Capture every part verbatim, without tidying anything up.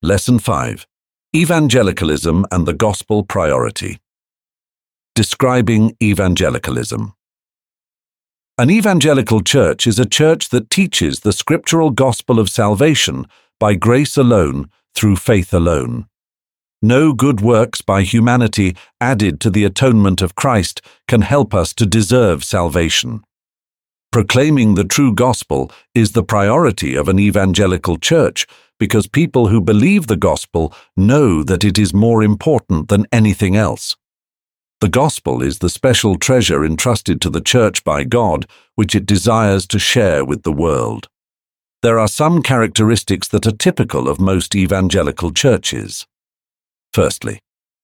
Lesson five. Evangelicalism and the Gospel Priority. Describing evangelicalism. An evangelical church is a church that teaches the scriptural gospel of salvation by grace alone, through faith alone. No good works by humanity added to the atonement of Christ can help us to deserve salvation. Proclaiming the true gospel is the priority of an evangelical church because people who believe the gospel know that it is more important than anything else. The gospel is the special treasure entrusted to the church by God, which it desires to share with the world. There are some characteristics that are typical of most evangelical churches. Firstly,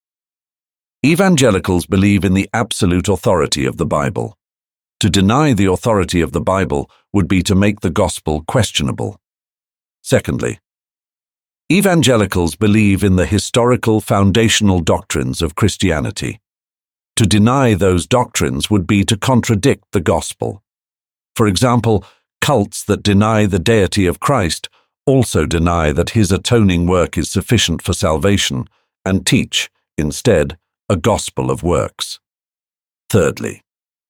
evangelicals believe in the absolute authority of the Bible. To deny the authority of the Bible would be to make the gospel questionable. Secondly, evangelicals believe in the historical foundational doctrines of Christianity. To deny those doctrines would be to contradict the gospel. For example, cults that deny the deity of Christ also deny that his atoning work is sufficient for salvation and teach, instead, a gospel of works. Thirdly,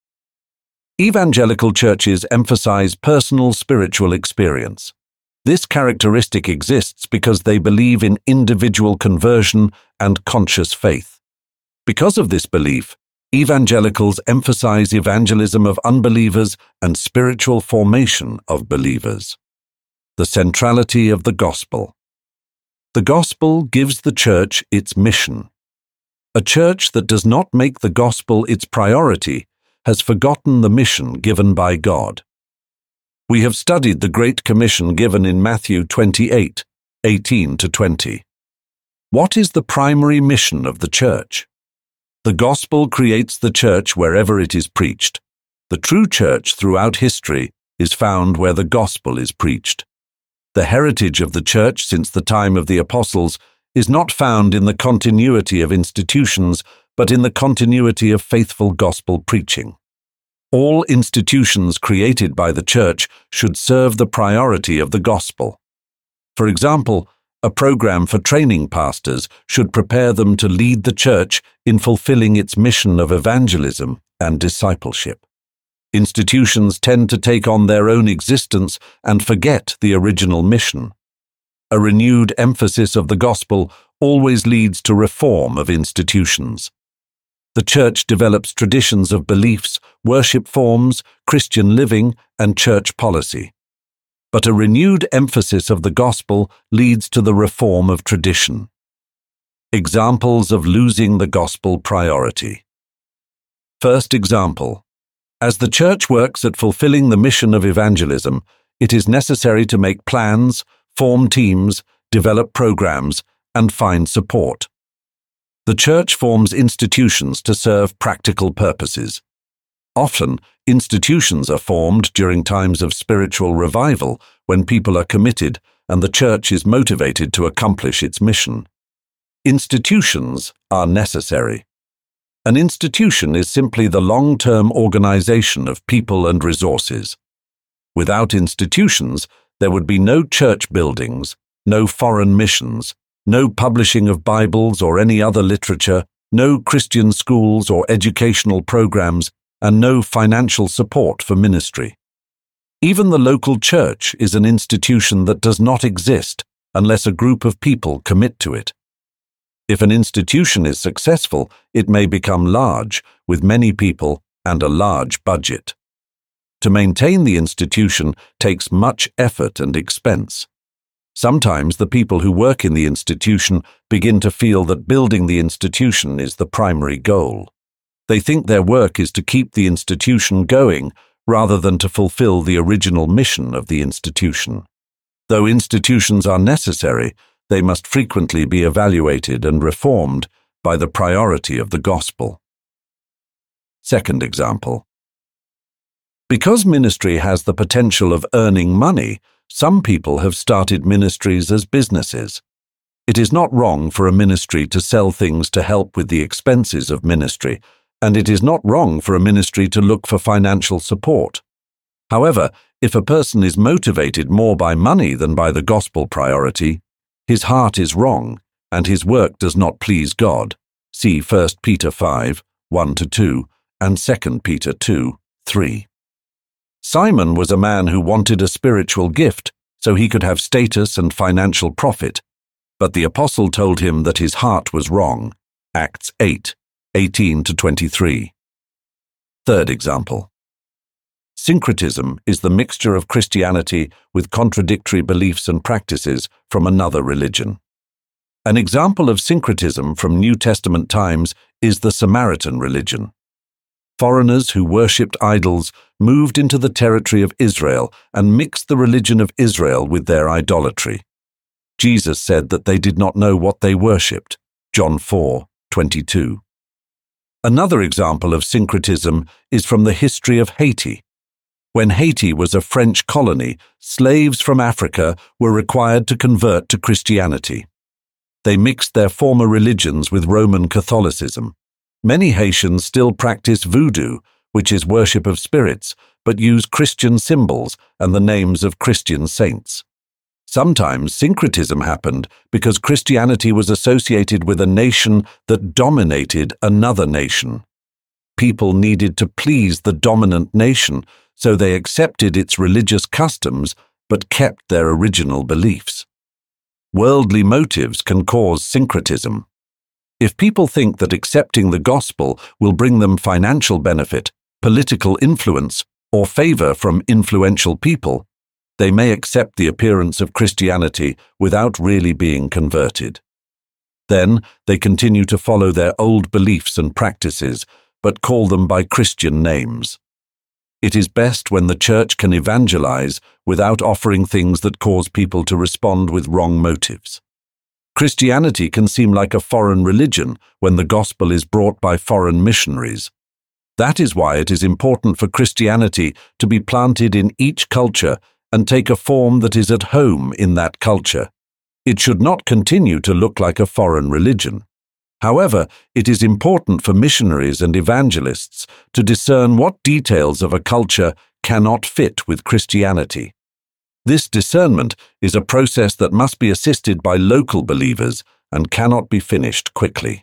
evangelical churches emphasize personal spiritual experience. This characteristic exists because they believe in individual conversion and conscious faith. Because of this belief, evangelicals emphasize evangelism of unbelievers and spiritual formation of believers. The centrality of the gospel. The gospel gives the church its mission. A church that does not make the gospel its priority has forgotten the mission given by God. We have studied the Great Commission given in Matthew twenty-eight, eighteen to twenty. What is the primary mission of the church? The gospel creates the church wherever it is preached. The true church throughout history is found where the gospel is preached. The heritage of the church since the time of the apostles is not found in the continuity of institutions, but in the continuity of faithful gospel preaching. All institutions created by the church should serve the priority of the gospel. For example, a program for training pastors should prepare them to lead the church in fulfilling its mission of evangelism and discipleship. Institutions tend to take on their own existence and forget the original mission. A renewed emphasis of the gospel always leads to reform of institutions. The church develops traditions of beliefs, worship forms, Christian living, and church policy. But a renewed emphasis of the gospel leads to the reform of tradition. Examples of losing the gospel priority. First example. As the church works at fulfilling the mission of evangelism, it is necessary to make plans, form teams, develop programs, and find support. The church forms institutions to serve practical purposes. Often, institutions are formed during times of spiritual revival when people are committed and the church is motivated to accomplish its mission. Institutions are necessary. An institution is simply the long-term organization of people and resources. Without institutions, there would be no church buildings, no foreign missions, no publishing of Bibles or any other literature, no Christian schools or educational programs, and no financial support for ministry. Even the local church is an institution that does not exist unless a group of people commit to it. If an institution is successful, it may become large, with many people and a large budget. To maintain the institution takes much effort and expense. Sometimes the people who work in the institution begin to feel that building the institution is the primary goal. They think their work is to keep the institution going rather than to fulfill the original mission of the institution. Though institutions are necessary, they must frequently be evaluated and reformed by the priority of the gospel. Second example. Because ministry has the potential of earning money, some people have started ministries as businesses. It is not wrong for a ministry to sell things to help with the expenses of ministry, and it is not wrong for a ministry to look for financial support. However, if a person is motivated more by money than by the gospel priority, his heart is wrong, and his work does not please God. See First Peter five, one to two, and Second Peter two, three. Simon was a man who wanted a spiritual gift so he could have status and financial profit, but the apostle told him that his heart was wrong. Acts eight, eighteen to twenty-three. Third example. Syncretism is the mixture of Christianity with contradictory beliefs and practices from another religion. An example of syncretism from New Testament times is the Samaritan religion. Foreigners who worshipped idols moved into the territory of Israel and mixed the religion of Israel with their idolatry. Jesus said that they did not know what they worshipped. John four, twenty-two. Another example of syncretism is from the history of Haiti. When Haiti was a French colony, slaves from Africa were required to convert to Christianity. They mixed their former religions with Roman Catholicism. Many Haitians still practice voodoo, which is worship of spirits, but use Christian symbols and the names of Christian saints. Sometimes syncretism happened because Christianity was associated with a nation that dominated another nation. People needed to please the dominant nation, so they accepted its religious customs but kept their original beliefs. Worldly motives can cause syncretism. If people think that accepting the gospel will bring them financial benefit, political influence, or favor from influential people, they may accept the appearance of Christianity without really being converted. Then they continue to follow their old beliefs and practices, but call them by Christian names. It is best when the church can evangelize without offering things that cause people to respond with wrong motives. Christianity can seem like a foreign religion when the gospel is brought by foreign missionaries. That is why it is important for Christianity to be planted in each culture and take a form that is at home in that culture. It should not continue to look like a foreign religion. However, it is important for missionaries and evangelists to discern what details of a culture cannot fit with Christianity. This discernment is a process that must be assisted by local believers and cannot be finished quickly.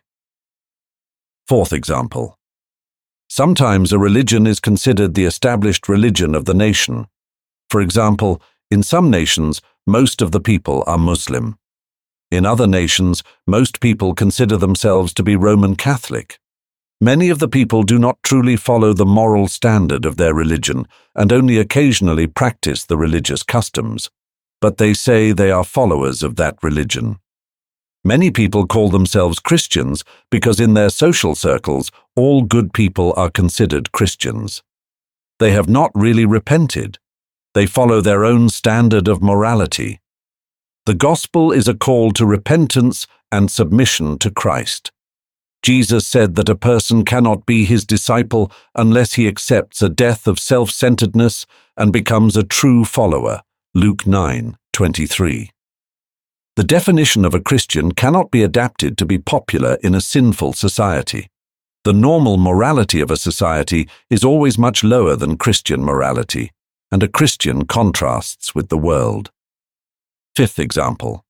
Fourth example. Sometimes a religion is considered the established religion of the nation. For example, in some nations, most of the people are Muslim. In other nations, most people consider themselves to be Roman Catholic. Many of the people do not truly follow the moral standard of their religion and only occasionally practice the religious customs, but they say they are followers of that religion. Many people call themselves Christians because in their social circles, all good people are considered Christians. They have not really repented. They follow their own standard of morality. The gospel is a call to repentance and submission to Christ. Jesus said that a person cannot be his disciple unless he accepts a death of self-centeredness and becomes a true follower. Luke nine, twenty-three. The definition of a Christian cannot be adapted to be popular in a sinful society. The normal morality of a society is always much lower than Christian morality, and a Christian contrasts with the world. Fifth example.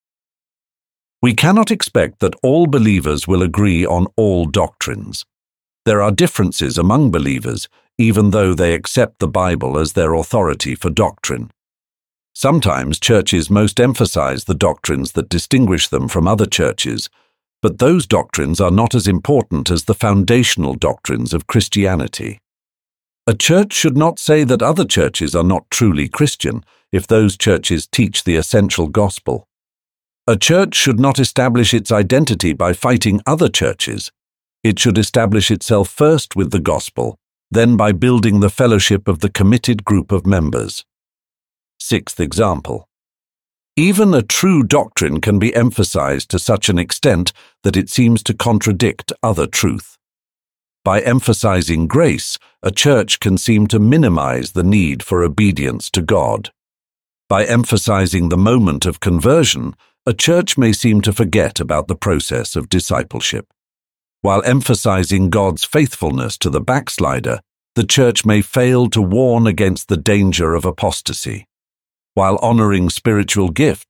We cannot expect that all believers will agree on all doctrines. There are differences among believers, even though they accept the Bible as their authority for doctrine. Sometimes churches most emphasize the doctrines that distinguish them from other churches, but those doctrines are not as important as the foundational doctrines of Christianity. A church should not say that other churches are not truly Christian if those churches teach the essential gospel. A church should not establish its identity by fighting other churches. It should establish itself first with the gospel, then by building the fellowship of the committed group of members. Sixth example. Even a true doctrine can be emphasized to such an extent that it seems to contradict other truth. By emphasizing grace, a church can seem to minimize the need for obedience to God. By emphasizing the moment of conversion, a church may seem to forget about the process of discipleship. While emphasizing God's faithfulness to the backslider, the church may fail to warn against the danger of apostasy. While honoring spiritual gifts,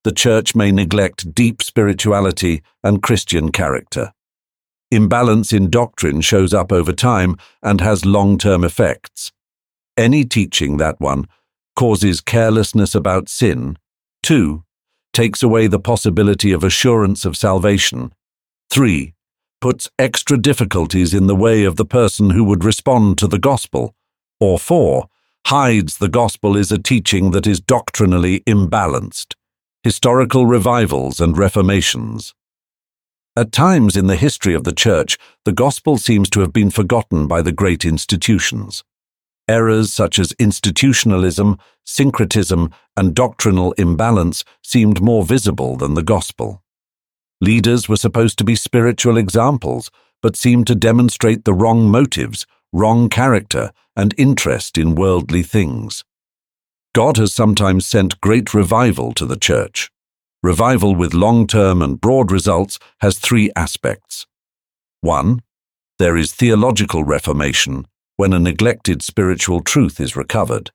the Church may neglect deep spirituality and Christian character. Imbalance in doctrine shows up over time and has long-term effects. Any teaching, that one, causes carelessness about sin. Two, takes away the possibility of assurance of salvation. Three, puts extra difficulties in the way of the person who would respond to the gospel. Or four, hides the gospel is a teaching that is doctrinally imbalanced. Historical revivals and reformations. At times in the history of the Church, the gospel seems to have been forgotten by the great institutions. Errors such as institutionalism, syncretism, and doctrinal imbalance seemed more visible than the gospel. Leaders were supposed to be spiritual examples, but seemed to demonstrate the wrong motives, wrong character, and interest in worldly things. God has sometimes sent great revival to the Church. Revival with long-term and broad results has three aspects. One, there is theological reformation, when a neglected spiritual truth is recovered.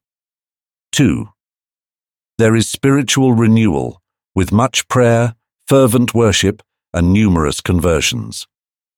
Two, there is spiritual renewal, with much prayer, fervent worship, and numerous conversions.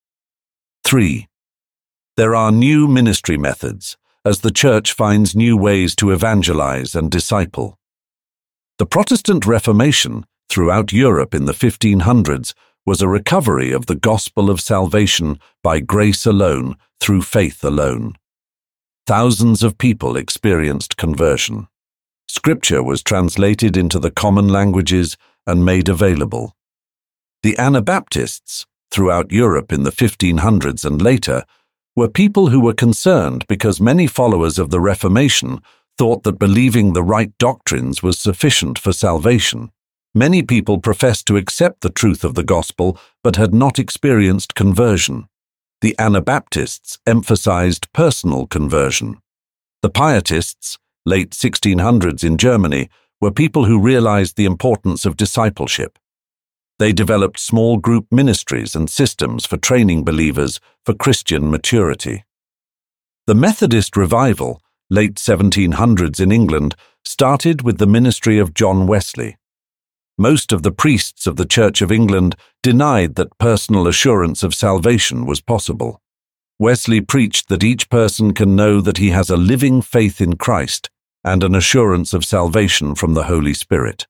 Three, there are new ministry methods, as the Church finds new ways to evangelize and disciple. The Protestant Reformation, throughout Europe in the fifteen hundreds, was a recovery of the gospel of salvation by grace alone, through faith alone. Thousands of people experienced conversion. Scripture was translated into the common languages and made available. The Anabaptists, throughout Europe in the fifteen hundreds and later, were people who were concerned because many followers of the Reformation thought that believing the right doctrines was sufficient for salvation. Many people professed to accept the truth of the gospel but had not experienced conversion. The Anabaptists emphasized personal conversion. The Pietists, late sixteen hundreds in Germany, were people who realized the importance of discipleship. They developed small group ministries and systems for training believers for Christian maturity. The Methodist revival, late seventeen hundreds in England, started with the ministry of John Wesley. Most of the priests of the Church of England denied that personal assurance of salvation was possible. Wesley preached that each person can know that he has a living faith in Christ and an assurance of salvation from the Holy Spirit.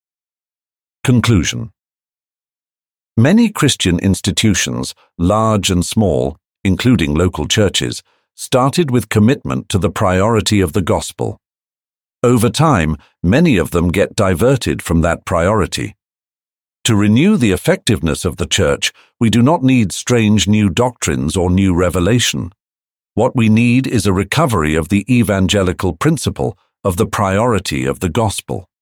Conclusion. Many Christian institutions, large and small, including local churches, started with commitment to the priority of the gospel. Over time, many of them get diverted from that priority. To renew the effectiveness of the Church, we do not need strange new doctrines or new revelation. What we need is a recovery of the evangelical principle of the priority of the gospel.